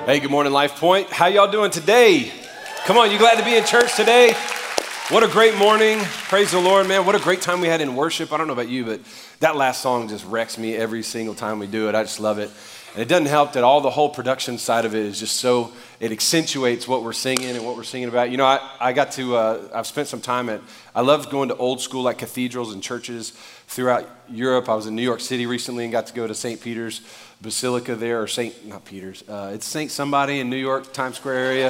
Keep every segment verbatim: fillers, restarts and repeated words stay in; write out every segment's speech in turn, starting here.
Hey, good morning, Life Point. How y'all doing today? Come on, you glad to be in church today? What a great morning. Praise the Lord, man. What a great time we had in worship. I don't know about you, but that last song just wrecks me every single time we do it. I just love it. And it doesn't help that all the whole production side of it is just so, it accentuates what we're singing and what we're singing about. You know, I, I got to, uh, I've spent some time at, I love going to old school like cathedrals and churches throughout Europe. I was in New York City recently and got to go to Saint Peter's Basilica there, or Saint, not Peter's, uh, it's Saint somebody in New York, Times Square area.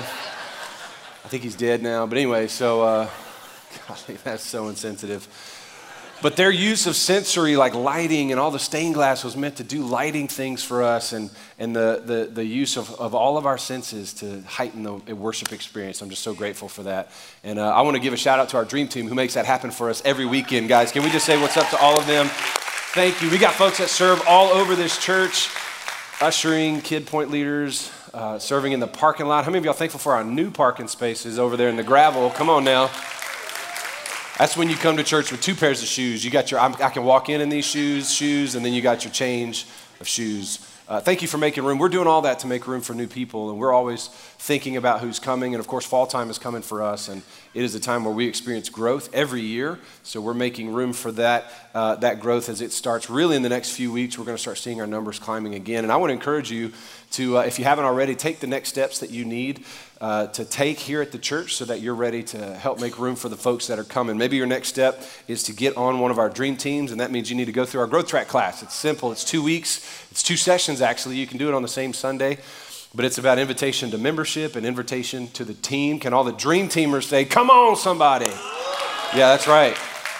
I think he's dead now, but anyway, so, uh, golly, that's so insensitive. But their use of sensory, like lighting and all the stained glass was meant to do lighting things for us, and, and the, the, the use of, of all of our senses to heighten the worship experience. I'm just so grateful for that. And uh, I want to give a shout out to our dream team who makes that happen for us every weekend, guys. Can we just say what's up to all of them? Thank you. We got folks that serve all over this church, ushering, kid point leaders, uh, serving in the parking lot. How many of y'all thankful for our new parking spaces over there in the gravel? Come on now. That's when you come to church with two pairs of shoes. You got your, I'm, I can walk in in these shoes, shoes, and then you got your change of shoes. Uh, thank you for making room. We're doing all that to make room for new people, and we're always thinking about who's coming. And of course, fall time is coming for us, and it is a time where we experience growth every year. So we're making room for that uh, that growth as it starts. Really, in the next few weeks, we're going to start seeing our numbers climbing again. And I want to encourage you to, uh, if you haven't already, take the next steps that you need uh, to take here at the church so that you're ready to help make room for the folks that are coming. Maybe your next step is to get on one of our dream teams, and that means you need to go through our growth track class. It's simple. It's two weeks. It's two sessions, actually. You can do it on the same Sunday, but it's about invitation to membership and invitation to the team. Can all the dream teamers say, come on, somebody? Yeah, that's right.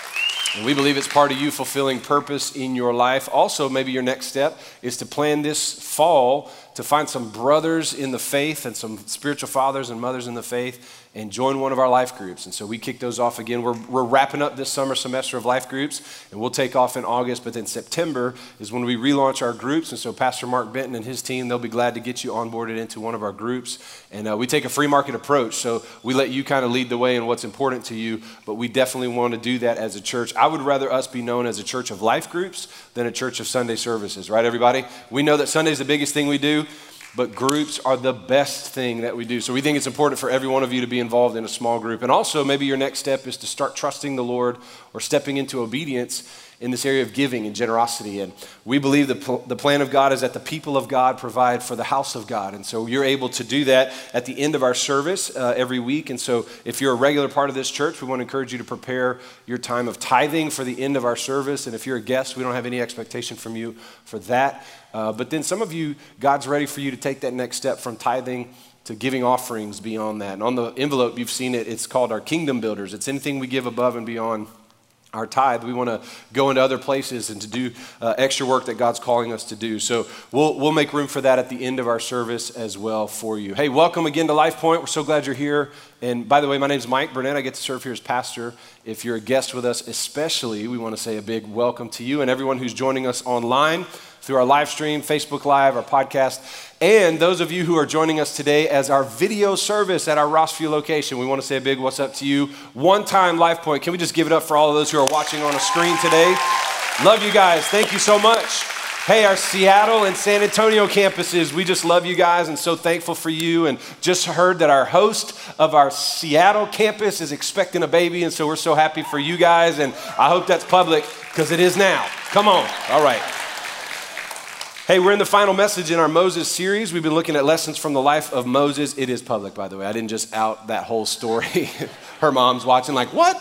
And we believe it's part of you fulfilling purpose in your life. Also, maybe your next step is to plan this fall to find some brothers in the faith and some spiritual fathers and mothers in the faith and join one of our life groups. And so we kick those off again. We're, we're wrapping up this summer semester of life groups, and we'll take off in August, but then September is when we relaunch our groups. And so Pastor Mark Benton and his team, they'll be glad to get you onboarded into one of our groups. And uh, we take a free market approach, so we let you kind of lead the way in what's important to you, but we definitely want to do that as a church. I would rather us be known as a church of life groups than a church of Sunday services, right, everybody? We know that Sunday's the biggest thing we do, but groups are the best thing that we do. So we think it's important for every one of you to be involved in a small group. And also, maybe your next step is to start trusting the Lord or stepping into obedience in this area of giving and generosity. And we believe the, pl- the plan of God is that the people of God provide for the house of God. And so you're able to do that at the end of our service uh, every week. And so if you're a regular part of this church, we want to encourage you to prepare your time of tithing for the end of our service. And if you're a guest, we don't have any expectation from you for that. Uh, but then some of you, God's ready for you to take that next step from tithing to giving offerings beyond that. And on the envelope, you've seen it. It's called our Kingdom Builders. It's anything we give above and beyond our tithe. We want to go into other places and to do uh, extra work that God's calling us to do. So we'll we'll make room for that at the end of our service as well for you. Hey, welcome again to Life Point. We're so glad you're here. And by the way, my name is Mike Burnett. I get to serve here as pastor. If you're a guest with us, especially, we want to say a big welcome to you and everyone who's joining us online through our live stream, Facebook Live, our podcast, and those of you who are joining us today as our video service at our Rossview location. We want to say a big what's up to you. One time Life Point. Can we just give it up for all of those who are watching on a screen today? Love you guys. Thank you so much. Hey, our Seattle and San Antonio campuses, we just love you guys and so thankful for you. And just heard that our host of our Seattle campus is expecting a baby, and so we're so happy for you guys. And I hope that's public because it is now. Come on. All right. Hey, we're in the final message in our Moses series. We've been looking at lessons from the life of Moses. It is public, by the way. I didn't just out that whole story. Her mom's watching like, what?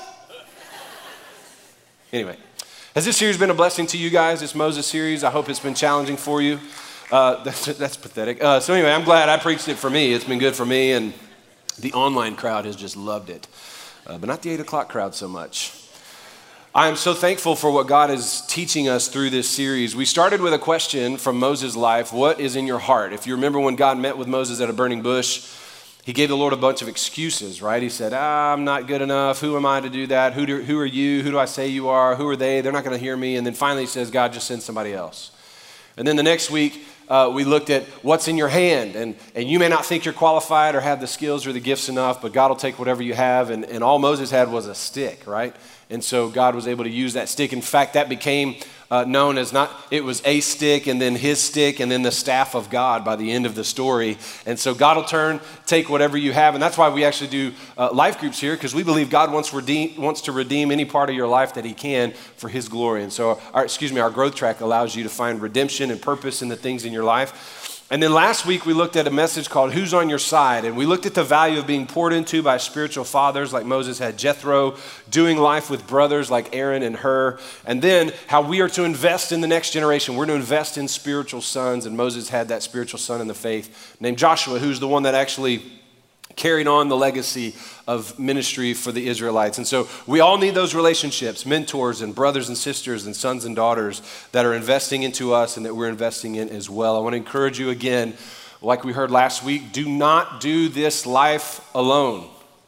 Anyway, has this series been a blessing to you guys, this Moses series? I hope it's been challenging for you. Uh, that's, that's pathetic. Uh, so anyway, I'm glad I preached it for me. It's been good for me, and the online crowd has just loved it, uh, but not the eight o'clock crowd so much. I am so thankful for what God is teaching us through this series. We started with a question from Moses' life: what is in your heart? If you remember when God met with Moses at a burning bush, he gave the Lord a bunch of excuses, right? He said, ah, I'm not good enough. Who am I to do that? Who, do, who are you? Who do I say you are? Who are they? They're not going to hear me. And then finally he says, God, just send somebody else. And then the next week, uh, we looked at what's in your hand. And, and you may not think you're qualified or have the skills or the gifts enough, but God will take whatever you have. And, and all Moses had was a stick, right? And so God was able to use that stick. In fact, that became uh, known as not, it was a stick and then his stick and then the staff of God by the end of the story. And so God will turn, take whatever you have. And that's why we actually do uh, life groups here, because we believe God wants, redeem, wants to redeem any part of your life that he can for his glory. And so, our, excuse me, our growth track allows you to find redemption and purpose in the things in your life. And then last week we looked at a message called Who's on Your Side? And we looked at the value of being poured into by spiritual fathers like Moses had Jethro, doing life with brothers like Aaron and Hur, and then how we are to invest in the next generation. We're to invest in spiritual sons, and Moses had that spiritual son in the faith named Joshua, who's the one that actually carried on the legacy of ministry for the Israelites. And so we all need those relationships, mentors and brothers and sisters and sons and daughters that are investing into us and that we're investing in as well. I want to encourage you again, like we heard last week, do not do this life alone.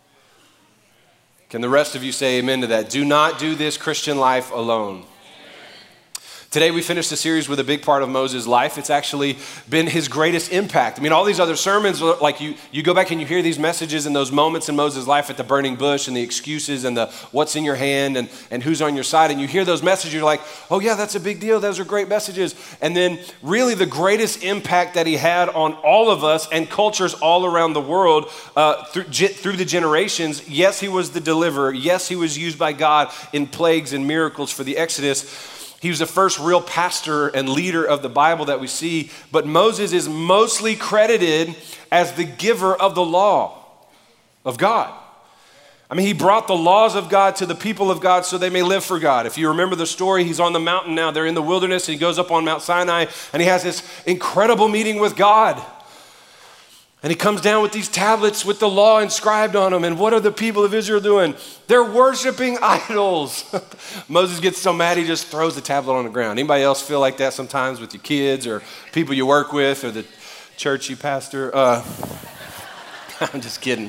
Can the rest of you say amen to that? Do not do this Christian life alone. Today we finished the series with a big part of Moses' life. It's actually been his greatest impact. I mean, all these other sermons, like you, you go back and you hear these messages and those moments in Moses' life at the burning bush and the excuses and the what's in your hand and, and who's on your side. And you hear those messages, you're like, oh yeah, that's a big deal. Those are great messages. And then really the greatest impact that he had on all of us and cultures all around the world uh, through, through the generations. Yes, he was the deliverer. Yes, he was used by God in plagues and miracles for the Exodus. He was the first real pastor and leader of the Bible that we see, but Moses is mostly credited as the giver of the law of God. I mean, he brought the laws of God to the people of God so they may live for God. If you remember the story, he's on the mountain now. They're in the wilderness, and he goes up on Mount Sinai, and he has this incredible meeting with God. And he comes down with these tablets with the law inscribed on them. And what are the people of Israel doing? They're worshiping idols. Moses gets so mad, he just throws the tablet on the ground. Anybody else feel like that sometimes with your kids or people you work with or the church you pastor? Uh, I'm just kidding.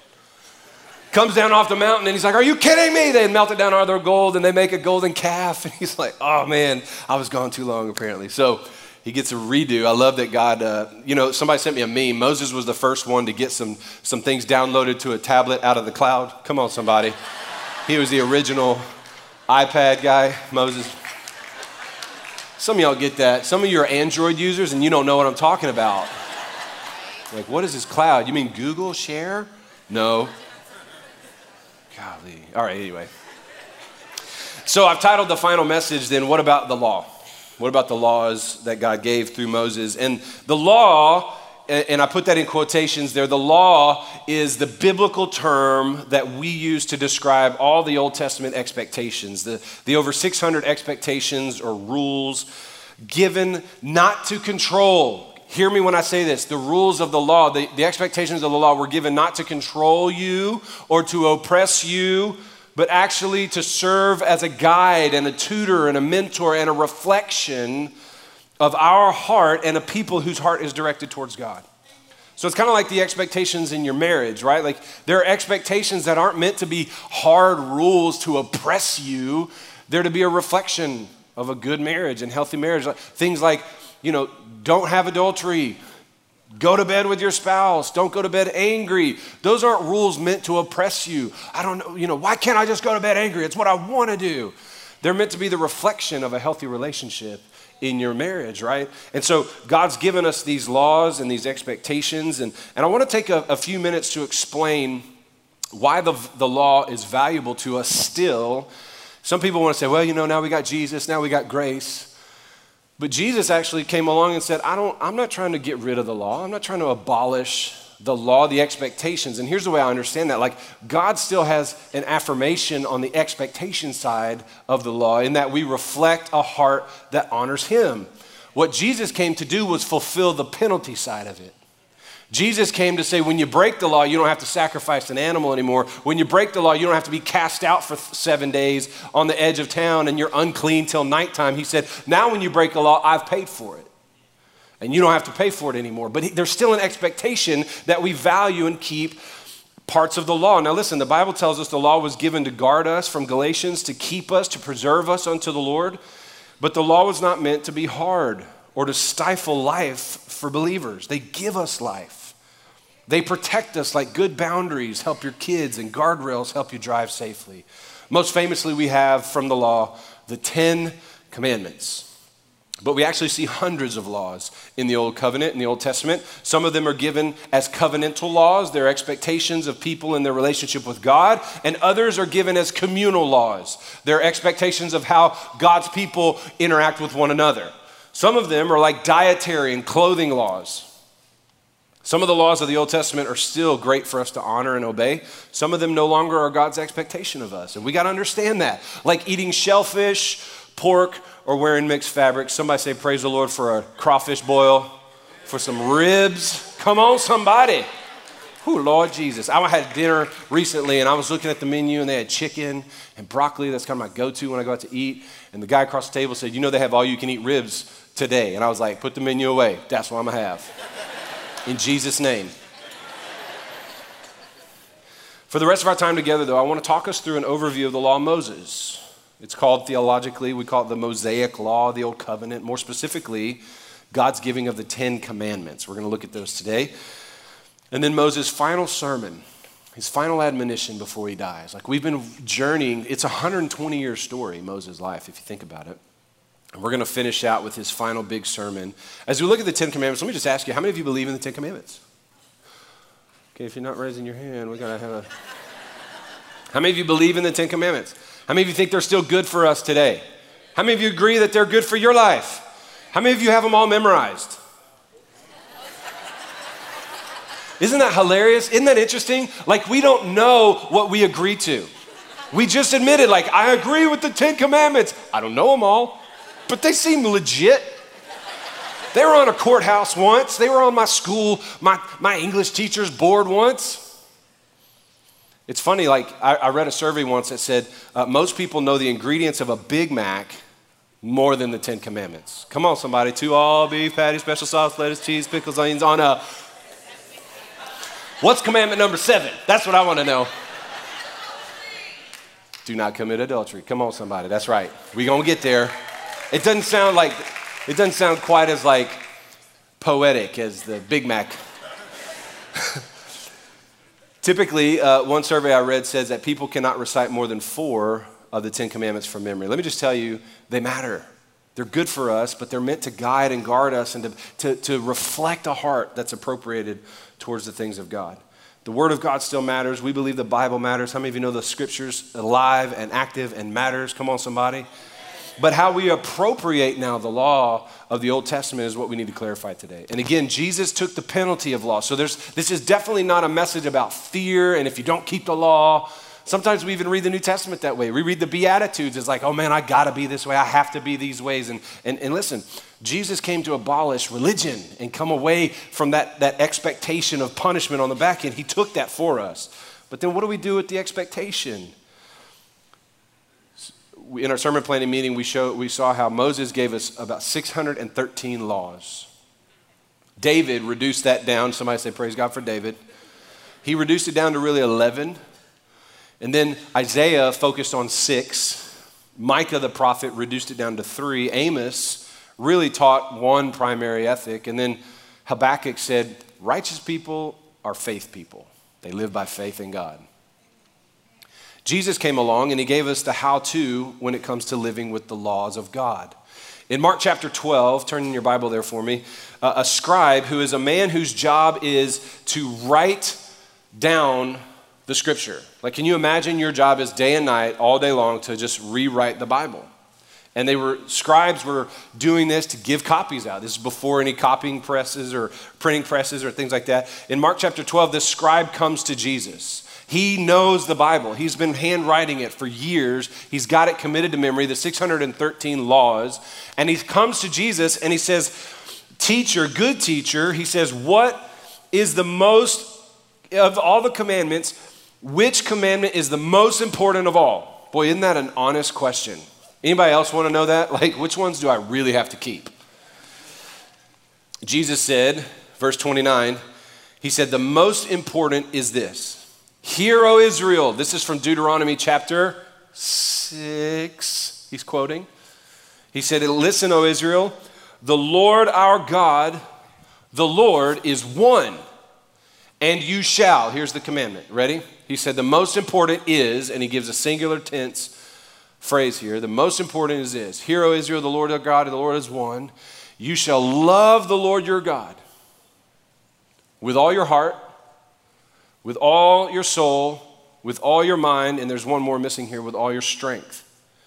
Comes down off the mountain and he's like, are you kidding me? They melt it down all their gold and they make a golden calf. And he's like, oh man, I was gone too long apparently. So he gets a redo. I love that God, uh, you know, somebody sent me a meme. Moses was the first one to get some, some things downloaded to a tablet out of the cloud. Come on, somebody. He was the original iPad guy, Moses. Some of y'all get that. Some of you are Android users and you don't know what I'm talking about. Like, what is this cloud? You mean Google Share? No. Golly. All right, anyway. So I've titled the final message then, What About the Law? What about the laws that God gave through Moses? And the law, and I put that in quotations there, the law is the biblical term that we use to describe all the Old Testament expectations, the, the over six hundred expectations or rules given not to control. Hear me when I say this. The rules of the law, the, the expectations of the law were given not to control you or to oppress you, but actually to serve as a guide and a tutor and a mentor and a reflection of our heart and a people whose heart is directed towards God. So it's kind of like the expectations in your marriage, right? Like there are expectations that aren't meant to be hard rules to oppress you. They're to be a reflection of a good marriage and healthy marriage. Things like, you know, don't have adultery. Go to bed with your spouse. Don't go to bed angry. Those aren't rules meant to oppress you. I don't know, you know, why can't I just go to bed angry? It's what I want to do. They're meant to be the reflection of a healthy relationship in your marriage, right? And so God's given us these laws and these expectations. And, and I want to take a, a few minutes to explain why the, the law is valuable to us still. Some people want to say, well, you know, now we got Jesus, now we got grace. But Jesus actually came along and said, I don't, I'm not trying to get rid of the law. I'm not trying to abolish the law, the expectations. And here's the way I understand that. Like God still has an affirmation on the expectation side of the law in that we reflect a heart that honors him. What Jesus came to do was fulfill the penalty side of it. Jesus came to say, when you break the law, you don't have to sacrifice an animal anymore. When you break the law, you don't have to be cast out for seven days on the edge of town and you're unclean till nighttime. He said, now when you break the law, I've paid for it. And you don't have to pay for it anymore. But there's still an expectation that we value and keep parts of the law. Now listen, the Bible tells us the law was given to guard us from Galatians, to keep us, to preserve us unto the Lord. But the law was not meant to be hard or to stifle life for believers. They give us life. They protect us like good boundaries help your kids and guardrails help you drive safely. Most famously, we have from the law the Ten Commandments. But we actually see hundreds of laws in the Old Covenant, in the Old Testament. Some of them are given as covenantal laws. They're expectations of people in their relationship with God. And others are given as communal laws. They're expectations of how God's people interact with one another. Some of them are like dietary and clothing laws. Some of the laws of the Old Testament are still great for us to honor and obey. Some of them no longer are God's expectation of us. And we got to understand that. Like eating shellfish, pork, or wearing mixed fabrics. Somebody say, praise the Lord for a crawfish boil, for some ribs. Come on, somebody. Whew, Lord Jesus. I had dinner recently, and I was looking at the menu, and they had chicken and broccoli. That's kind of my go-to when I go out to eat. And the guy across the table said, you know they have all-you-can-eat ribs today. And I was like, put the menu away. That's what I'm going to have. In Jesus' name. For the rest of our time together, though, I want to talk us through an overview of the law of Moses. It's called theologically, we call it the Mosaic Law, the Old Covenant. More specifically, God's giving of the Ten Commandments. We're going to look at those today. And then Moses' final sermon, his final admonition before he dies. Like we've been journeying, it's a one hundred twenty year story, Moses' life, if you think about it. And we're going to finish out with his final big sermon. As we look at the Ten Commandments, let me just ask you, how many of you believe in the Ten Commandments? Okay, if you're not raising your hand, we got to have a... How many of you believe in the Ten Commandments? How many of you think they're still good for us today? How many of you agree that they're good for your life? How many of you have them all memorized? Isn't that hilarious? Isn't that interesting? Like we don't know what we agree to. We just admitted, like, I agree with the Ten Commandments. I don't know them all, but they seem legit. They were on a courthouse once. They were on my school, my, my English teacher's board once. It's funny, like I, I read a survey once that said uh, most people know the ingredients of a Big Mac more than the Ten Commandments. Come on, somebody. Two all beef patty, special sauce, lettuce, cheese, pickles, onions on a... What's commandment number seven? That's what I want to know. Do not commit adultery. Come on, somebody. That's right. We're going to get there. It doesn't sound like, it doesn't sound quite as like poetic as the Big Mac. Typically, uh, one survey I read says that people cannot recite more than four of the Ten Commandments from memory. Let me just tell you, they matter. They're good for us, but they're meant to guide and guard us and to, to, to reflect a heart that's appropriated towards the things of God. The Word of God still matters. We believe the Bible matters. How many of you know the Scripture's alive and active and matters? Come on, somebody. But how we appropriate now the law of the Old Testament is what we need to clarify today. And again, Jesus took the penalty of law. So there's this is definitely not a message about fear and if you don't keep the law. Sometimes we even read the New Testament that way. We read the Beatitudes. It's like, oh man, I got to be this way. I have to be these ways. And, and, and listen, Jesus came to abolish religion and come away from that, that expectation of punishment on the back end. He took that for us. But then what do we do with the expectation? In our sermon planning meeting, we, show, we saw how Moses gave us about six hundred thirteen laws. David reduced that down. Somebody say, praise God for David. He reduced it down to really eleven. And then Isaiah focused on six. Micah the prophet reduced it down to three. Amos really taught one primary ethic. And then Habakkuk said, righteous people are faith people. They live by faith in God. Jesus came along and he gave us the how-to when it comes to living with the laws of God. In Mark chapter twelve, turn in your Bible there for me, uh, a scribe who is a man whose job is to write down the scripture. Like, can you imagine your job is day and night, all day long, to just rewrite the Bible? And they were, scribes were doing this to give copies out. This is before any copying presses or printing presses or things like that. In Mark chapter twelve, this scribe comes to Jesus. He knows the Bible. He's been handwriting it for years. He's got it committed to memory, the six hundred thirteen laws. And he comes to Jesus and he says, teacher, good teacher, he says, what is the most, of all the commandments, which commandment is the most important of all? Boy, isn't that an honest question? Anybody else want to know that? Like, which ones do I really have to keep? Jesus said, verse twenty-nine, he said, the most important is this. Hear, O Israel. This is from Deuteronomy chapter six. He's quoting. He said, listen, O Israel, the Lord our God, the Lord is one. And you shall, here's the commandment, ready? He said the most important is, and he gives a singular tense phrase here, the most important is this, hear, O Israel, the Lord our God, and the Lord is one. You shall love the Lord your God with all your heart, with all your soul, with all your mind, and there's one more missing here, with all your strength.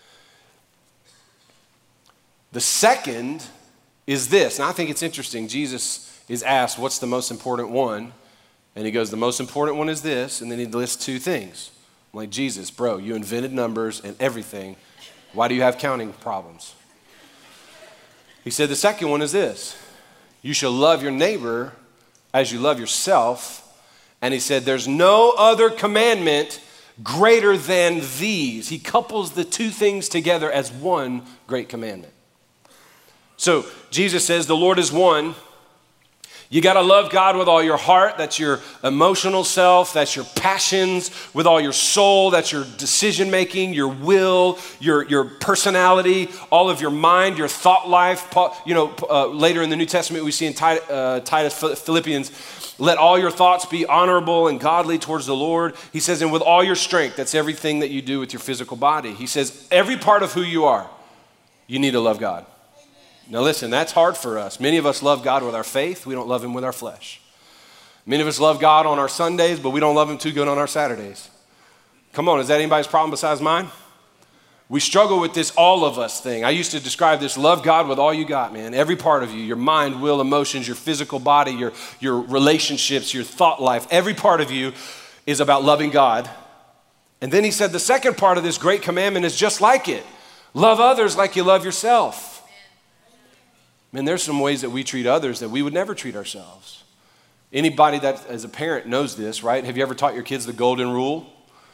The second is this, and I think it's interesting. Jesus is asked, what's the most important one? And he goes, the most important one is this, and then he lists two things. I'm like, Jesus, bro, you invented numbers and everything. Why do you have counting problems? He said, the second one is this. You shall love your neighbor as you love yourself. And he said, there's no other commandment greater than these. He couples the two things together as one great commandment. So Jesus says, the Lord is one. You got to love God with all your heart. That's your emotional self. That's your passions. With all your soul. That's your decision making, your will, your, your personality, all of your mind, your thought life. You know, uh, later in the New Testament, we see in Titus, uh, Titus, Philippians, let all your thoughts be honorable and godly towards the Lord. He says, and with all your strength, that's everything that you do with your physical body. He says, every part of who you are, you need to love God. Now listen, that's hard for us. Many of us love God with our faith. We don't love him with our flesh. Many of us love God on our Sundays, but we don't love him too good on our Saturdays. Come on, is that anybody's problem besides mine? We struggle with this all of us thing. I used to describe this, love God with all you got, man. Every part of you, your mind, will, emotions, your physical body, your, your relationships, your thought life. Every part of you is about loving God. And then he said the second part of this great commandment is just like it. Love others like you love yourself. Man, there's some ways that we treat others that we would never treat ourselves. Anybody that as a parent knows this, right? Have you ever taught your kids the golden rule?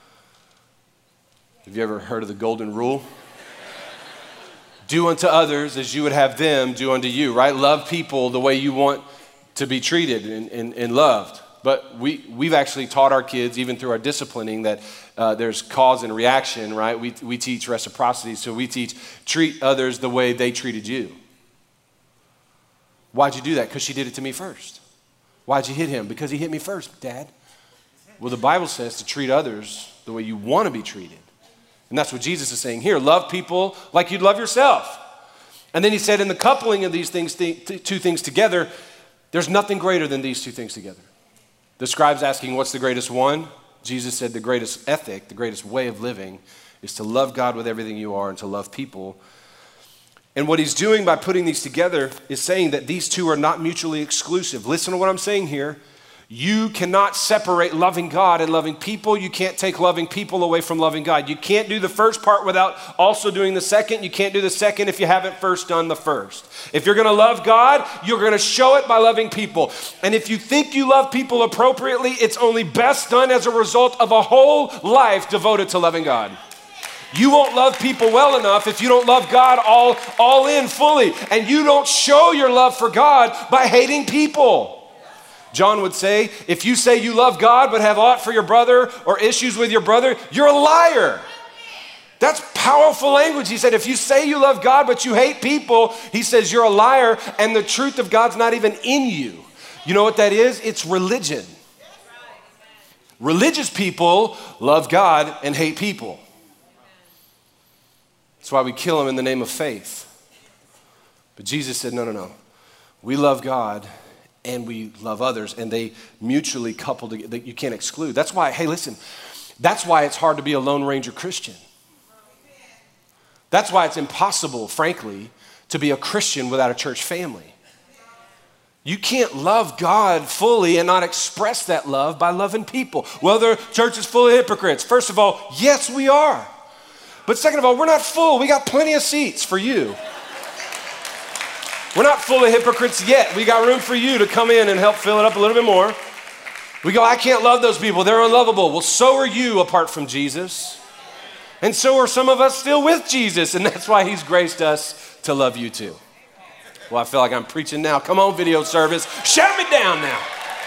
Have you ever heard of the golden rule? Do unto others as you would have them do unto you, right? Love people the way you want to be treated and, and, and loved. But we, we've actually taught our kids, even through our disciplining, that uh, there's cause and reaction, right? We, we teach reciprocity, so we teach treat others the way they treated you. Why'd you do that? Because she did it to me first. Why'd you hit him? Because he hit me first, Dad. Well, the Bible says to treat others the way you want to be treated. And that's what Jesus is saying here. Love people like you'd love yourself. And then he said in the coupling of these things, th- two things together, there's nothing greater than these two things together. The scribe's asking, what's the greatest one? Jesus said the greatest ethic, the greatest way of living is to love God with everything you are and to love people. And what he's doing by putting these together is saying that these two are not mutually exclusive. Listen to what I'm saying here. You cannot separate loving God and loving people. You can't take loving people away from loving God. You can't do the first part without also doing the second. You can't do the second if you haven't first done the first. If you're going to love God, you're going to show it by loving people. And if you think you love people appropriately, it's only best done as a result of a whole life devoted to loving God. You won't love people well enough if you don't love God all, all in fully. And you don't show your love for God by hating people. John would say, if you say you love God but have aught for your brother or issues with your brother, you're a liar. That's powerful language. He said, if you say you love God but you hate people, he says you're a liar and the truth of God's not even in you. You know what that is? It's religion. Religious people love God and hate people. That's why we kill them in the name of faith. But Jesus said, no, no, no. We love God and we love others, and they mutually couple together. That you can't exclude. That's why, hey, listen, that's why it's hard to be a Lone Ranger Christian. That's why it's impossible, frankly, to be a Christian without a church family. You can't love God fully and not express that love by loving people. Well, the church is full of hypocrites. First of all, yes, we are. But second of all, we're not full. We got plenty of seats for you. We're not full of hypocrites yet. We got room for you to come in and help fill it up a little bit more. We go, I can't love those people. They're unlovable. Well, so are you apart from Jesus. And so are some of us still with Jesus. And that's why he's graced us to love you too. Well, I feel like I'm preaching now. Come on, video service. Shout me down now.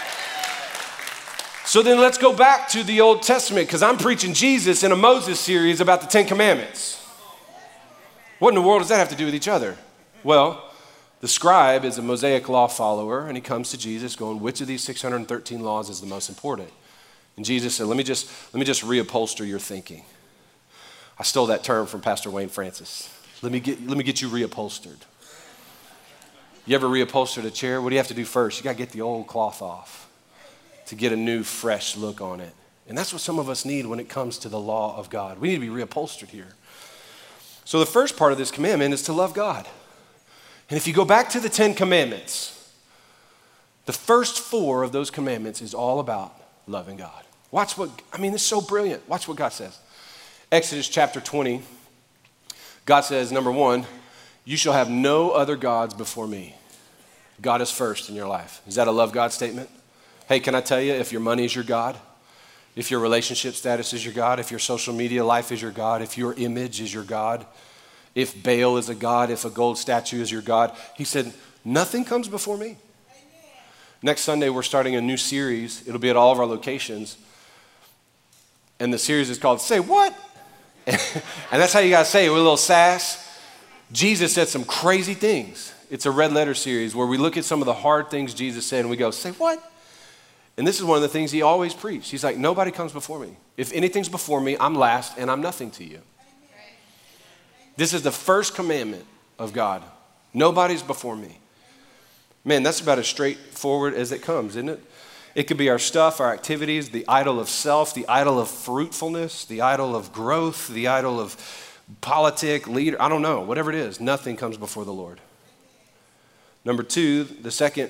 So then let's go back to the Old Testament, because I'm preaching Jesus in a Moses series about the Ten Commandments. What in the world does that have to do with each other? Well, The scribe is a Mosaic law follower, and he comes to Jesus going, which of these six hundred thirteen laws is the most important? And Jesus said, let me just, let me just reupholster your thinking. I stole that term from Pastor Wayne Francis. Let me get, let me get you reupholstered. You ever reupholstered a chair? What do you have to do first? You got to get the old cloth off to get a new, fresh look on it. And that's what some of us need when it comes to the law of God. We need to be reupholstered here. So the first part of this commandment is to love God. And if you go back to the Ten Commandments, the first four of those commandments is all about loving God. Watch what, I mean, it's so brilliant. Watch what God says. Exodus chapter twenty, God says, number one, you shall have no other gods before me. God is first in your life. Is that a love God statement? Hey, can I tell you, if your money is your God, if your relationship status is your God, if your social media life is your God, if your image is your God, if Baal is a God, if a gold statue is your God, he said, nothing comes before me. Amen. Next Sunday, we're starting a new series. It'll be at all of our locations. And the series is called Say What? And that's how you got to say it with a little sass. Jesus said some crazy things. It's a red letter series where we look at some of the hard things Jesus said and we go, say what? And this is one of the things he always preached. He's like, nobody comes before me. If anything's before me, I'm last and I'm nothing to you. This is the first commandment of God. Nobody's before me. Man, that's about as straightforward as it comes, isn't it? It could be our stuff, our activities, the idol of self, the idol of fruitfulness, the idol of growth, the idol of politic, leader, I don't know, whatever it is, nothing comes before the Lord. Number two, the second,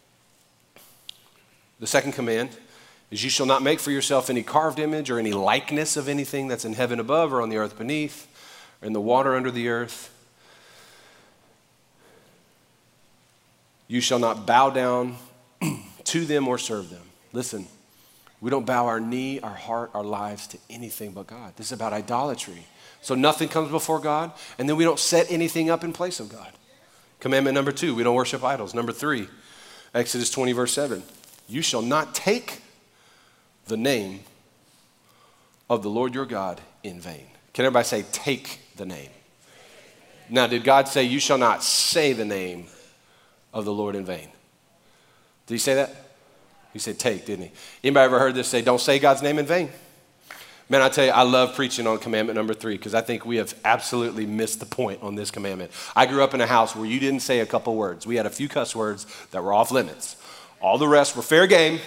the second command is you shall not make for yourself any carved image or any likeness of anything that's in heaven above or on the earth beneath or in the water under the earth. You shall not bow down to them or serve them. Listen, we don't bow our knee, our heart, our lives to anything but God. This is about idolatry. So nothing comes before God, and then we don't set anything up in place of God. Commandment number two, we don't worship idols. Number three, Exodus twenty, verse seven. You shall not take the name of the Lord your God in vain. Can everybody say, take the name? Now, did God say, you shall not say the name of the Lord in vain? Did he say that? He said take, didn't he? Anybody ever heard this say, don't say God's name in vain? Man, I tell you, I love preaching on commandment number three because I think we have absolutely missed the point on this commandment. I grew up in a house where you didn't say a couple words. We had a few cuss words that were off limits. All the rest were fair game,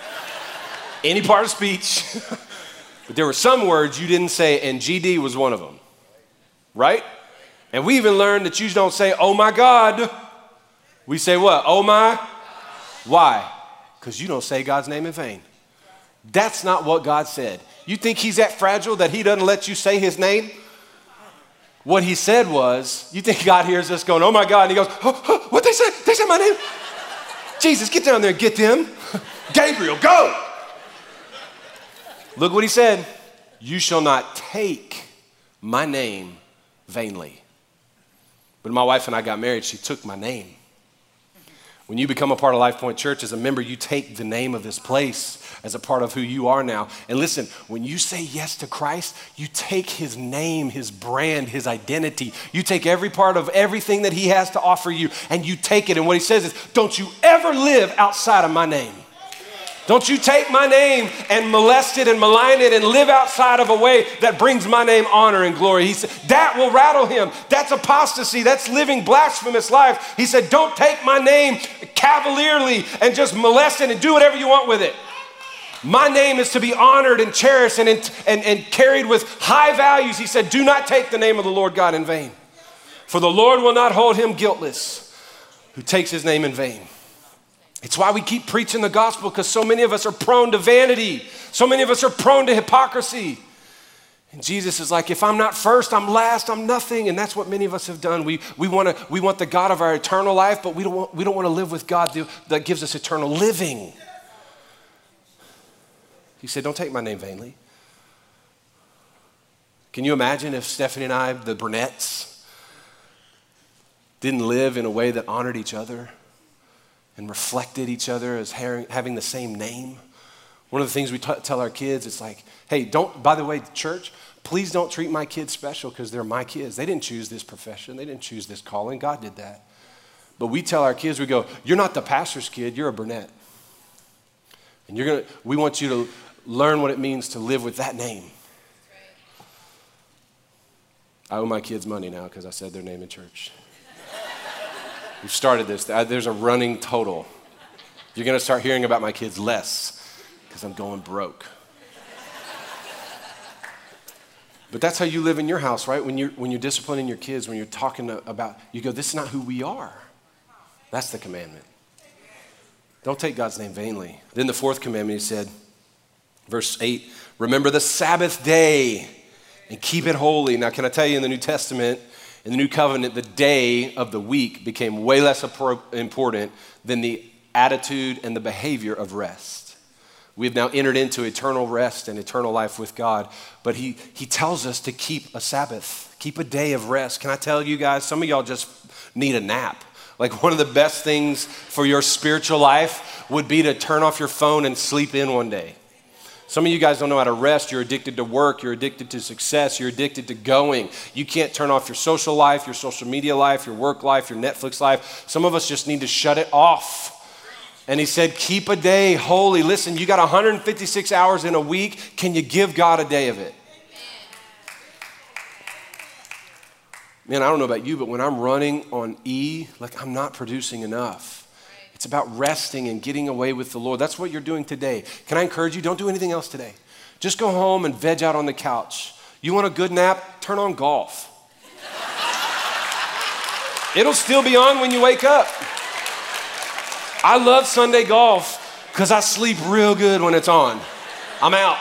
any part of speech. But there were some words you didn't say, and G D was one of them, right? And we even learned that you don't say, oh my God. We say what? Oh my? Why? Because you don't say God's name in vain. That's not what God said. You think he's that fragile that he doesn't let you say his name? What he said was, you think God hears us going, oh my God, and he goes, oh, oh, what they say? They said my name? Jesus, get down there and get them. Gabriel, go. Look what he said. You shall not take my name vainly. When my wife and I got married, she took my name. When you become a part of Life Point Church as a member, you take the name of this place as a part of who you are now. And listen, when you say yes to Christ, you take his name, his brand, his identity. You take every part of everything that he has to offer you and you take it. And what he says is, don't you ever live outside of my name. Don't you take my name and molest it and malign it and live outside of a way that brings my name honor and glory. He said, that will rattle him. That's apostasy. That's living blasphemous life. He said, don't take my name cavalierly and just molest it and do whatever you want with it. My name is to be honored and cherished and, and, and carried with high values. He said, do not take the name of the Lord God in vain. For the Lord will not hold him guiltless who takes his name in vain. It's why we keep preaching the gospel, because so many of us are prone to vanity. So many of us are prone to hypocrisy. And Jesus is like, if I'm not first, I'm last, I'm nothing. And that's what many of us have done. We, we, wanna, we want the God of our eternal life, but we don't want, we don't want to live with God that gives us eternal living. He said, don't take my name vainly. Can you imagine if Stephanie and I, the Burnett's, didn't live in a way that honored each other and reflected each other as having the same name? One of the things we t- tell our kids, it's like, hey, don't, by the way, church, please don't treat my kids special because they're my kids. They didn't choose this profession. They didn't choose this calling. God did that. But we tell our kids, we go, you're not the pastor's kid, you're a Burnett. And you're gonna, we want you to learn what it means to live with that name. I owe my kids money now because I said their name in church. We've started this. There's a running total. You're going to start hearing about my kids less because I'm going broke. But that's how you live in your house, right? When you're, when you're disciplining your kids, when you're talking about, you go, this is not who we are. That's the commandment. Don't take God's name vainly. Then the fourth commandment, he said, verse eight, remember the Sabbath day and keep it holy. Now, can I tell you, in the New Testament, in the New Covenant, the day of the week became way less important than the attitude and the behavior of rest. We have now entered into eternal rest and eternal life with God, but he, he tells us to keep a Sabbath, keep a day of rest. Can I tell you guys, some of y'all just need a nap. Like, one of the best things for your spiritual life would be to turn off your phone and sleep in one day. Some of you guys don't know how to rest. You're addicted to work. You're addicted to success. You're addicted to going. You can't turn off your social life, your social media life, your work life, your Netflix life. Some of us just need to shut it off. And he said, keep a day holy. Listen, you got one hundred fifty-six hours in a week. Can you give God a day of it? Man, I don't know about you, but when I'm running on E, like, I'm not producing enough. It's about resting and getting away with the Lord. That's what you're doing today. Can I encourage you? Don't do anything else today. Just go home and veg out on the couch. You want a good nap? Turn on golf. It'll still be on when you wake up. I love Sunday golf because I sleep real good when it's on. I'm out.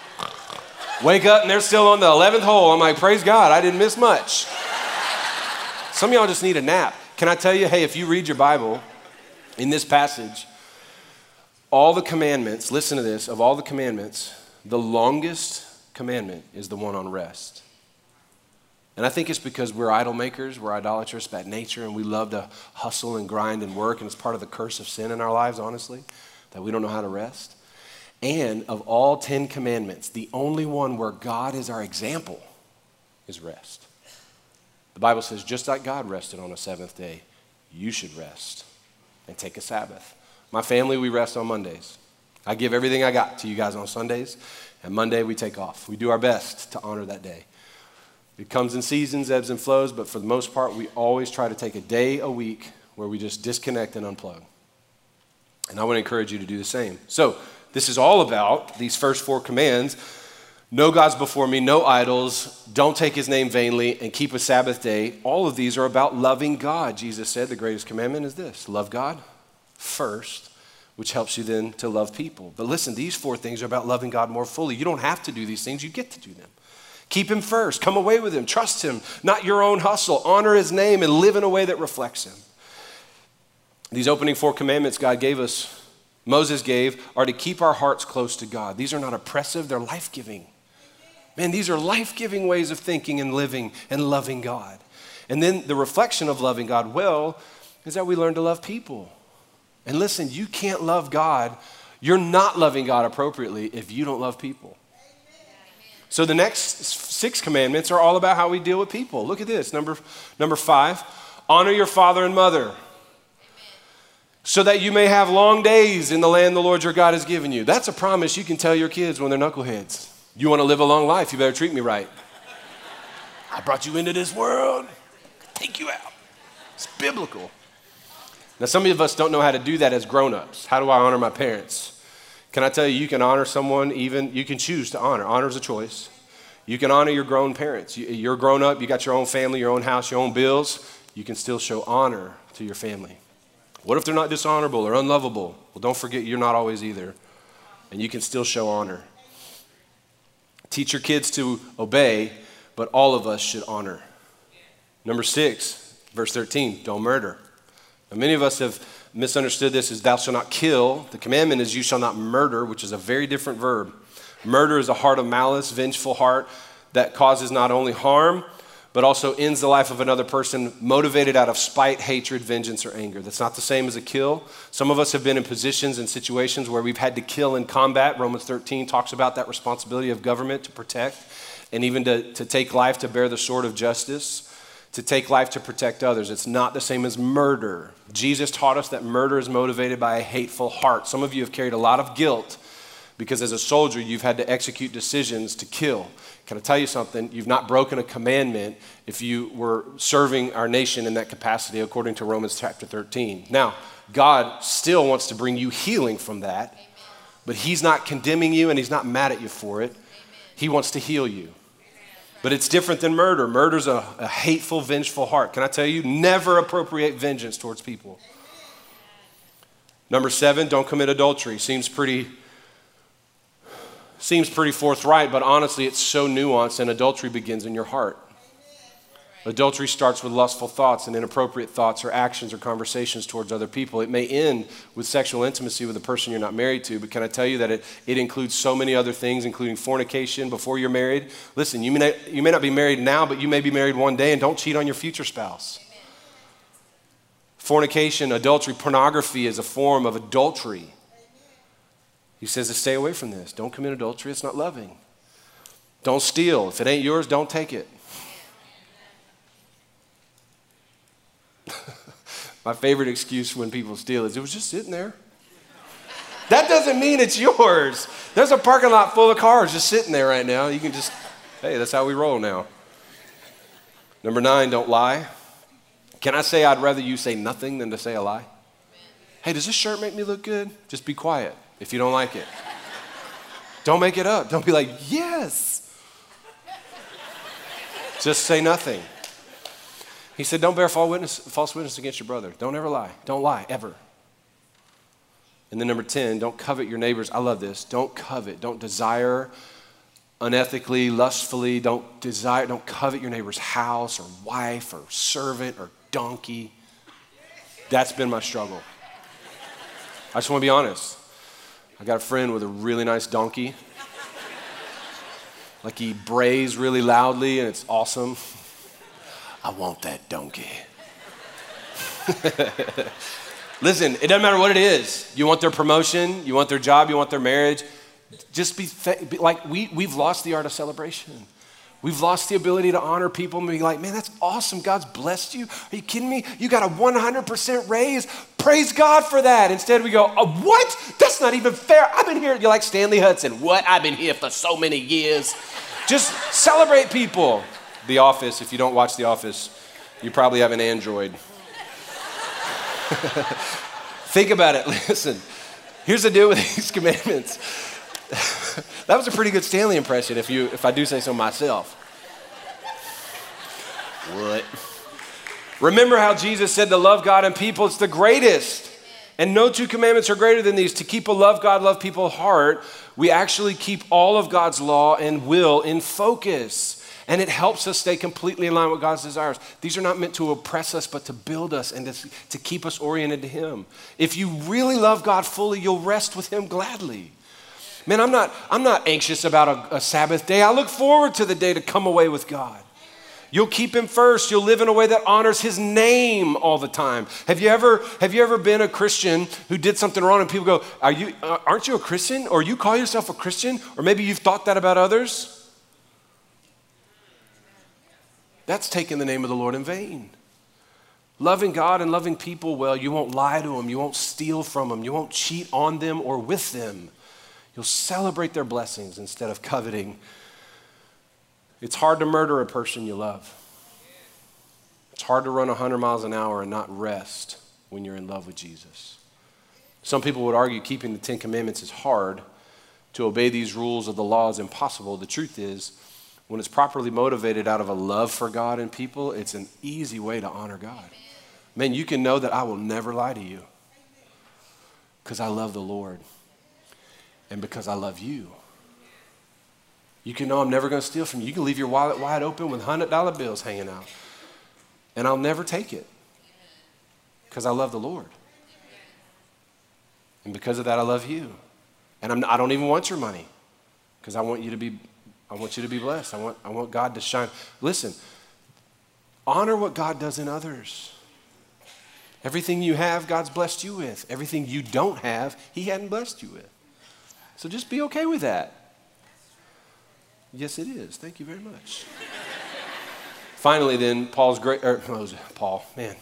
Wake up and they're still on the eleventh hole. I'm like, praise God, I didn't miss much. Some of y'all just need a nap. Can I tell you, hey, if you read your Bible, in this passage, all the commandments, listen to this, of all the commandments, the longest commandment is the one on rest. And I think it's because we're idol makers, we're idolatrous by nature, and we love to hustle and grind and work, and it's part of the curse of sin in our lives, honestly, that we don't know how to rest. And of all ten commandments, the only one where God is our example is rest. The Bible says, just like God rested on the seventh day, you should rest and take a Sabbath. My family, we rest on Mondays. I give everything I got to you guys on Sundays, and Monday we take off. We do our best to honor that day. It comes in seasons, ebbs and flows, but for the most part, we always try to take a day a week where we just disconnect and unplug. And I want to encourage you to do the same. So this is all about these first four commands. No gods before me, no idols, don't take his name vainly, and keep a Sabbath day. All of these are about loving God. Jesus said the greatest commandment is this: love God first, which helps you then to love people. But listen, these four things are about loving God more fully. You don't have to do these things, you get to do them. Keep him first, come away with him, trust him, not your own hustle. Honor his name and live in a way that reflects him. These opening four commandments God gave us, Moses gave, are to keep our hearts close to God. These are not oppressive, they're life-giving. Man, these are life-giving ways of thinking and living and loving God. And then the reflection of loving God well is that we learn to love people. And listen, you can't love God. You're not loving God appropriately if you don't love people. So the next six commandments are all about how we deal with people. Look at this, number, number five, honor your father and mother so that you may have long days in the land the Lord your God has given you. That's a promise you can tell your kids when they're knuckleheads. You want to live a long life, you better treat me right. I brought you into this world, take you out. It's biblical. Now, some of us don't know how to do that as grown-ups. How do I honor my parents? Can I tell you, you can honor someone even, you can choose to honor. Honor is a choice. You can honor your grown parents. You're grown up, you got your own family, your own house, your own bills. You can still show honor to your family. What if they're not dishonorable or unlovable? Well, don't forget, you're not always either. And you can still show honor. Teach your kids to obey, but all of us should honor. Number six, verse thirteen, don't murder. Now, many of us have misunderstood this as thou shalt not kill. The commandment is you shall not murder, which is a very different verb. Murder is a heart of malice, vengeful heart that causes not only harm, but also ends the life of another person motivated out of spite, hatred, vengeance, or anger. That's not the same as a kill. Some of us have been in positions and situations where we've had to kill in combat. Romans thirteen talks about that responsibility of government to protect and even to, to take life to bear the sword of justice. to take life to protect others. It's not the same as murder. Jesus taught us that murder is motivated by a hateful heart. Some of you have carried a lot of guilt because as a soldier, you've had to execute decisions to kill. Can I tell you something? You've not broken a commandment if you were serving our nation in that capacity, according to Romans chapter thirteen. Now, God still wants to bring you healing from that, but he's not condemning you and he's not mad at you for it. He wants to heal you. But it's different than murder. Murder's a, a hateful, vengeful heart. Can I tell you, never appropriate vengeance towards people. Number seven, don't commit adultery. Seems pretty, seems pretty forthright, but honestly, it's so nuanced, and adultery begins in your heart. Adultery starts with lustful thoughts and inappropriate thoughts or actions or conversations towards other people. It may end with sexual intimacy with a person you're not married to, but can I tell you that it, it includes so many other things, including fornication before you're married? Listen, you may, not, you may not be married now, but you may be married one day, and don't cheat on your future spouse. Amen. Fornication, adultery, pornography is a form of adultery. Amen. He says to stay away from this. Don't commit adultery. It's not loving. Don't steal. If it ain't yours, don't take it. My favorite excuse when people steal is, it was just sitting there. That doesn't mean it's yours. There's a parking lot full of cars just sitting there right now. You can just, hey, that's how we roll now. Number nine, don't lie. Can I say I'd rather you say nothing than to say a lie? Hey, does this shirt make me look good? Just be quiet if you don't like it. Don't make it up. Don't be like, yes. Just say nothing. He said, don't bear false witness, false witness against your brother. Don't ever lie. Don't lie, ever. And then number ten, don't covet your neighbors. I love this. Don't covet. Don't desire unethically, lustfully. Don't desire, don't covet your neighbor's house or wife or servant or donkey. That's been my struggle. I just want to be honest. I got a friend with a really nice donkey. Like he brays really loudly and it's awesome. I want that donkey. Listen, it doesn't matter what it is. You want their promotion, you want their job, you want their marriage. Just be, be like, we, we've lost the art of celebration. We've lost the ability to honor people and be like, man, that's awesome. God's blessed you. Are you kidding me? You got a one hundred percent raise. Praise God for that. Instead we go, oh, what? That's not even fair. I've been here. You're like Stanley Hudson. What? I've been here for so many years. Just celebrate people. The Office, if you don't watch The Office, you probably have an Android. Think about it. Listen, here's the deal with these commandments. That was a pretty good Stanley impression if you, if I do say so myself. What? Remember how Jesus said to love God and people, it's the greatest. And no two commandments are greater than these. To keep a love God, love people heart, we actually keep all of God's law and will in focus. And it helps us stay completely in line with God's desires. These are not meant to oppress us, but to build us and to, to keep us oriented to him. If you really love God fully, you'll rest with him gladly. Man, I'm not, I'm not anxious about a, a Sabbath day. I look forward to the day to come away with God. You'll keep him first. You'll live in a way that honors his name all the time. Have you ever, have you ever been a Christian who did something wrong and people go, Are you, uh, aren't you a Christian? Or you call yourself a Christian? Or maybe you've thought that about others? That's taking the name of the Lord in vain. Loving God and loving people well, you won't lie to them. You won't steal from them. You won't cheat on them or with them. You'll celebrate their blessings instead of coveting. It's hard to murder a person you love. It's hard to run one hundred miles an hour and not rest when you're in love with Jesus. Some people would argue keeping the Ten Commandments is hard. To obey these rules of the law is impossible. The truth is, when it's properly motivated out of a love for God and people, it's an easy way to honor God. Man, you can know that I will never lie to you because I love the Lord and because I love you. You can know I'm never going to steal from you. You can leave your wallet wide open with one hundred dollar bills hanging out, and I'll never take it because I love the Lord. And because of that, I love you. And I'm, I don't even want your money because I want you to be I want you to be blessed. I want, I want God to shine. Listen, honor what God does in others. Everything you have, God's blessed you with. Everything you don't have, he hadn't blessed you with. So just be okay with that. Yes, it is. Thank you very much. Finally, then, Paul's great, or Moses, Paul, man,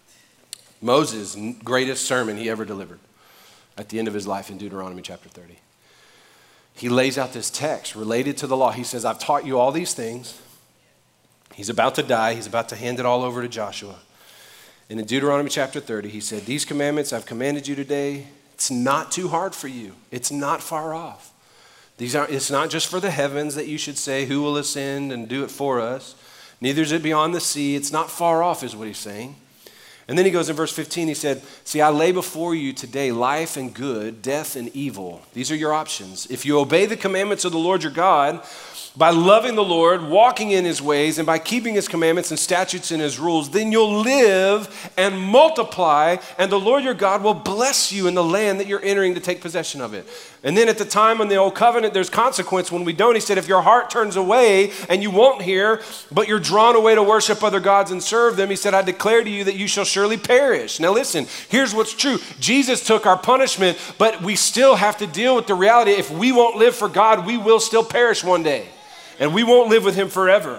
Moses' greatest sermon he ever delivered at the end of his life in Deuteronomy chapter thirty. He lays out this text related to the law. He says, I've taught you all these things. He's about to die. He's about to hand it all over to Joshua. And in Deuteronomy chapter thirty, he said, these commandments I've commanded you today, it's not too hard for you. It's not far off. These are, it's not just for the heavens that you should say, who will ascend and do it for us? Neither is it beyond the sea. It's not far off is what he's saying. And then he goes in verse fifteen, he said, see, I lay before you today life and good, death and evil. These are your options. If you obey the commandments of the Lord your God, by loving the Lord, walking in his ways, and by keeping his commandments and statutes and his rules, then you'll live and multiply, and the Lord your God will bless you in the land that you're entering to take possession of it. And then at the time in the old covenant, there's consequence when we don't. He said, if your heart turns away and you won't hear, but you're drawn away to worship other gods and serve them, he said, I declare to you that you shall surely perish. Now listen, here's what's true. Jesus took our punishment, but we still have to deal with the reality. If we won't live for God, we will still perish one day. And we won't live with him forever.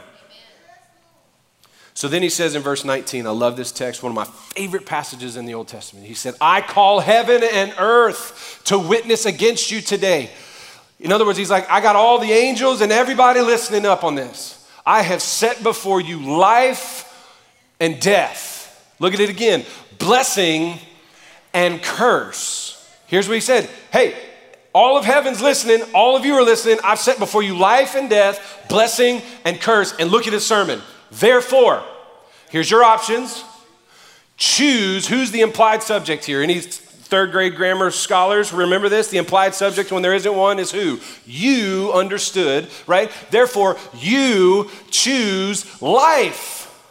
So then he says in verse nineteen, I love this text, one of my favorite passages in the Old Testament. He said, I call heaven and earth to witness against you today. In other words, he's like, I got all the angels and everybody listening up on this. I have set before you life and death. Look at it again. Blessing and curse. Here's what he said. Hey, all of heaven's listening. All of you are listening. I've set before you life and death, blessing and curse. And look at his sermon. Therefore, here's your options. Choose who's the implied subject here. Any third grade grammar scholars remember this? The implied subject when there isn't one is who? You, understood, right? Therefore, you choose life.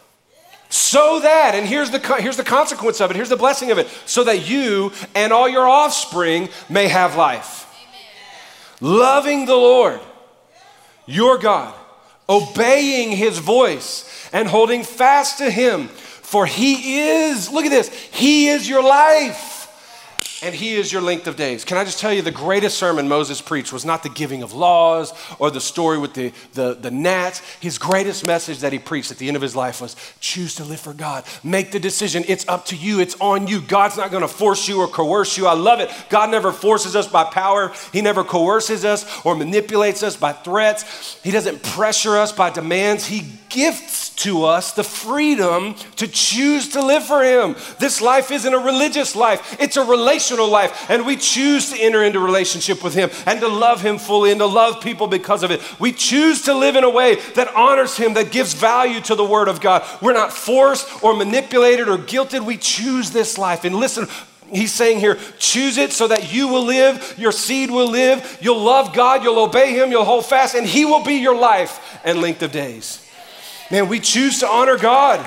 So that, and here's the, here's the consequence of it. Here's the blessing of it. So that you and all your offspring may have life. Loving the Lord, your God, obeying his voice and holding fast to him. For he is, look at this, he is your life and he is your length of days. Can I just tell you, the greatest sermon Moses preached was not the giving of laws or the story with the, the, the gnats. His greatest message that he preached at the end of his life was choose to live for God. Make the decision. It's up to you. It's on you. God's not going to force you or coerce you. I love it. God never forces us by power. He never coerces us or manipulates us by threats. He doesn't pressure us by demands. He gifts to us the freedom to choose to live for him. This life isn't a religious life. It's a relational life. And we choose to enter into relationship with him and to love him fully and to love people because of it. We choose to live in a way that honors him, that gives value to the word of God. We're not forced or manipulated or guilted. We choose this life. And listen, he's saying here, choose it so that you will live, your seed will live, you'll love God, you'll obey him, you'll hold fast, and he will be your life and length of days. Man, we choose to honor God.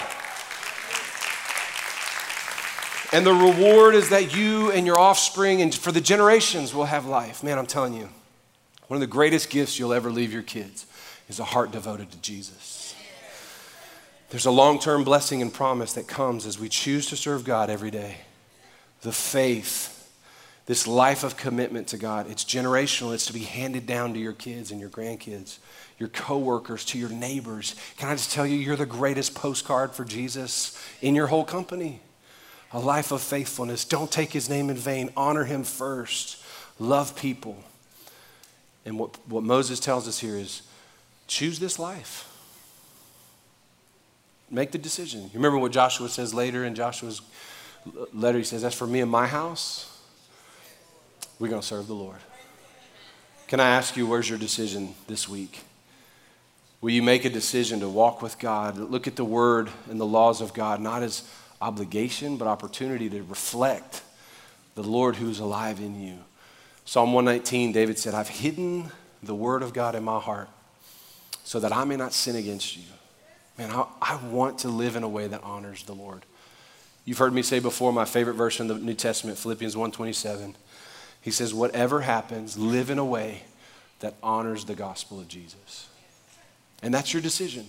And the reward is that you and your offspring and for the generations will have life. Man, I'm telling you, one of the greatest gifts you'll ever leave your kids is a heart devoted to Jesus. There's a long-term blessing and promise that comes as we choose to serve God every day. The faith, this life of commitment to God, it's generational. It's to be handed down to your kids and your grandkids, your coworkers, to your neighbors. Can I just tell you, you're the greatest postcard for Jesus in your whole company. A life of faithfulness. Don't take his name in vain. Honor him first. Love people. And what, what Moses tells us here is choose this life. Make the decision. You remember what Joshua says later in Joshua's letter? He says, as for me and my house, we're going to serve the Lord. Can I ask you, where's your decision this week? Will you make a decision to walk with God? Look at the word and the laws of God, not as obligation, but opportunity to reflect the Lord who's alive in you. Psalm one nineteen, David said, I've hidden the word of God in my heart so that I may not sin against you. Man, I, I want to live in a way that honors the Lord. You've heard me say before, my favorite verse in the New Testament, Philippians one twenty-seven. He says, whatever happens, live in a way that honors the gospel of Jesus. And that's your decision.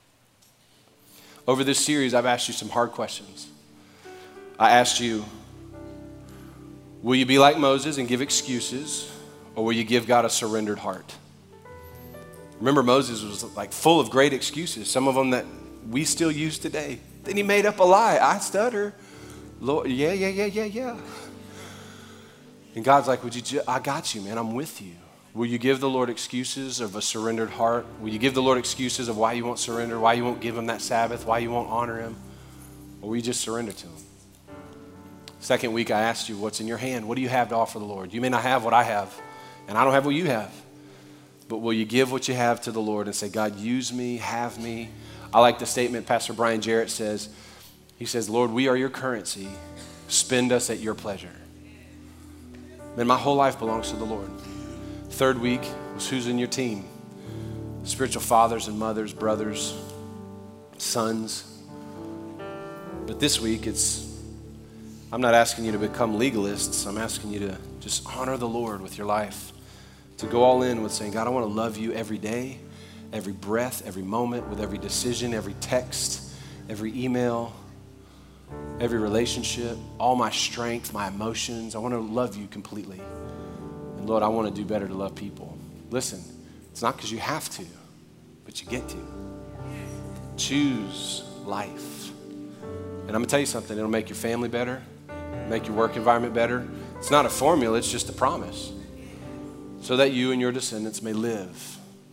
Over this series, I've asked you some hard questions. I asked you, will you be like Moses and give excuses, or will you give God a surrendered heart? Remember, Moses was like full of great excuses, some of them that we still use today. Then he made up a lie. I stutter. Lord, yeah, yeah, yeah, yeah, yeah. And God's like, would you, ju- I got you, man, I'm with you. Will you give the Lord excuses of a surrendered heart? Will you give the Lord excuses of why you won't surrender, why you won't give him that Sabbath, why you won't honor him? Or will you just surrender to him? Second week, I asked you, what's in your hand? What do you have to offer the Lord? You may not have what I have, and I don't have what you have. But will you give what you have to the Lord and say, God, use me, have me? I like the statement Pastor Brian Jarrett says. He says, Lord, we are your currency. Spend us at your pleasure. Man, my whole life belongs to the Lord. Third week was who's in your team? Spiritual fathers and mothers, brothers, sons. But this week, it's, I'm not asking you to become legalists. I'm asking you to just honor the Lord with your life. To go all in with saying, God, I want to love you every day, every breath, every moment, with every decision, every text, every email, every relationship, all my strength, my emotions. I want to love you completely. And Lord, I want to do better to love people. Listen, it's not because you have to, but you get to. Choose life. And I'm going to tell you something. It'll make your family better, make your work environment better. It's not a formula. It's just a promise. So that you and your descendants may live.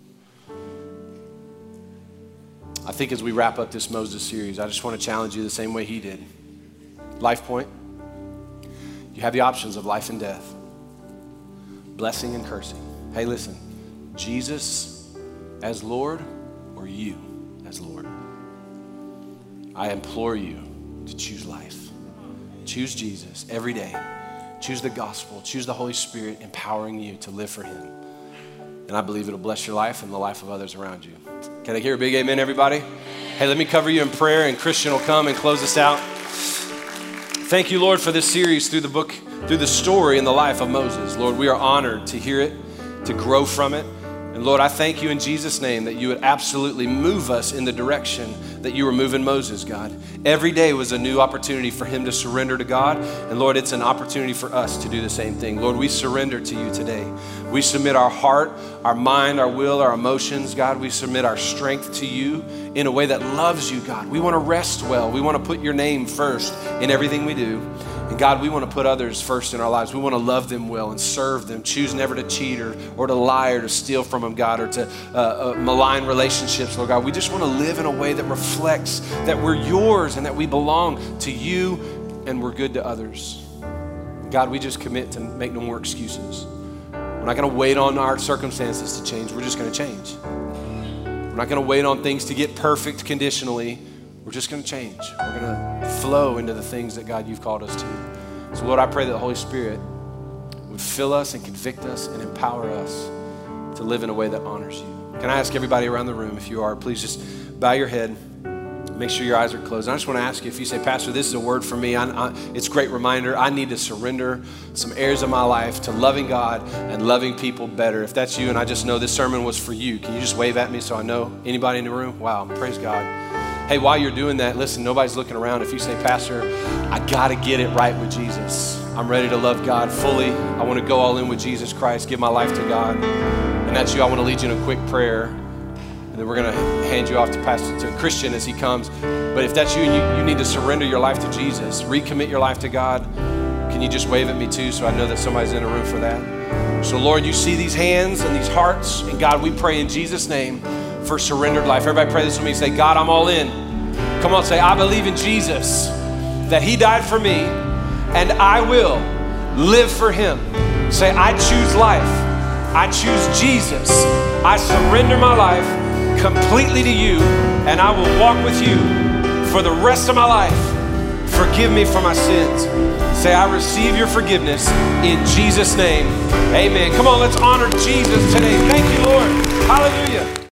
I think as we wrap up this Moses series, I just want to challenge you the same way he did. Life point. You have the options of life and death. Blessing and cursing. Hey, listen. Jesus as Lord or you as Lord? I implore you to choose life. Choose Jesus every day. Choose the gospel. Choose the Holy Spirit empowering you to live for him. And I believe it'll bless your life and the life of others around you. Can I hear a big amen, everybody? Hey, let me cover you in prayer, and Christian will come and close us out. Thank you, Lord, for this series through the book, through the story and the life of Moses. Lord, we are honored to hear it, to grow from it. And Lord, I thank you in Jesus' name that you would absolutely move us in the direction that you were moving Moses, God. Every day was a new opportunity for him to surrender to God. And Lord, it's an opportunity for us to do the same thing. Lord, we surrender to you today. We submit our heart, our mind, our will, our emotions, God. We submit our strength to you in a way that loves you, God. We want to rest well. We want to put your name first in everything we do. And God, we want to put others first in our lives. We want to love them well and serve them. Choose never to cheat or, or to lie or to steal from them, God, or to uh, uh, malign relationships, Lord God. We just want to live in a way that reflects that we're yours and that we belong to you and we're good to others. God, we just commit to make no more excuses. We're not going to wait on our circumstances to change. We're just going to change. We're not going to wait on things to get perfect conditionally. We're just going to change. We're going to flow into the things that, God, you've called us to. So, Lord, I pray that the Holy Spirit would fill us and convict us and empower us to live in a way that honors you. Can I ask everybody around the room, if you are, please just bow your head. Make sure your eyes are closed. And I just want to ask you, if you say, Pastor, this is a word for me. I, I, it's a great reminder. I need to surrender some areas of my life to loving God and loving people better. If that's you, and I just know this sermon was for you, can you just wave at me so I know? Anybody in the room? Wow, praise God. Hey, while you're doing that, listen, nobody's looking around. If you say, Pastor, I got to get it right with Jesus. I'm ready to love God fully. I want to go all in with Jesus Christ, give my life to God. And that's you. I want to lead you in a quick prayer. And then we're going to hand you off to Pastor, to Christian as he comes. But if that's you and you, you need to surrender your life to Jesus, recommit your life to God, can you just wave at me too so I know that somebody's in a room for that? So Lord, you see these hands and these hearts. And God, we pray in Jesus' name for surrendered life. Everybody pray this with me. Say, God, I'm all in. Come on, say, I believe in Jesus, that he died for me, and I will live for him. Say, I choose life. I choose Jesus. I surrender my life completely to you, and I will walk with you for the rest of my life. Forgive me for my sins. Say, I receive your forgiveness in Jesus' name. Amen. Come on, let's honor Jesus today. Thank you, Lord. Hallelujah.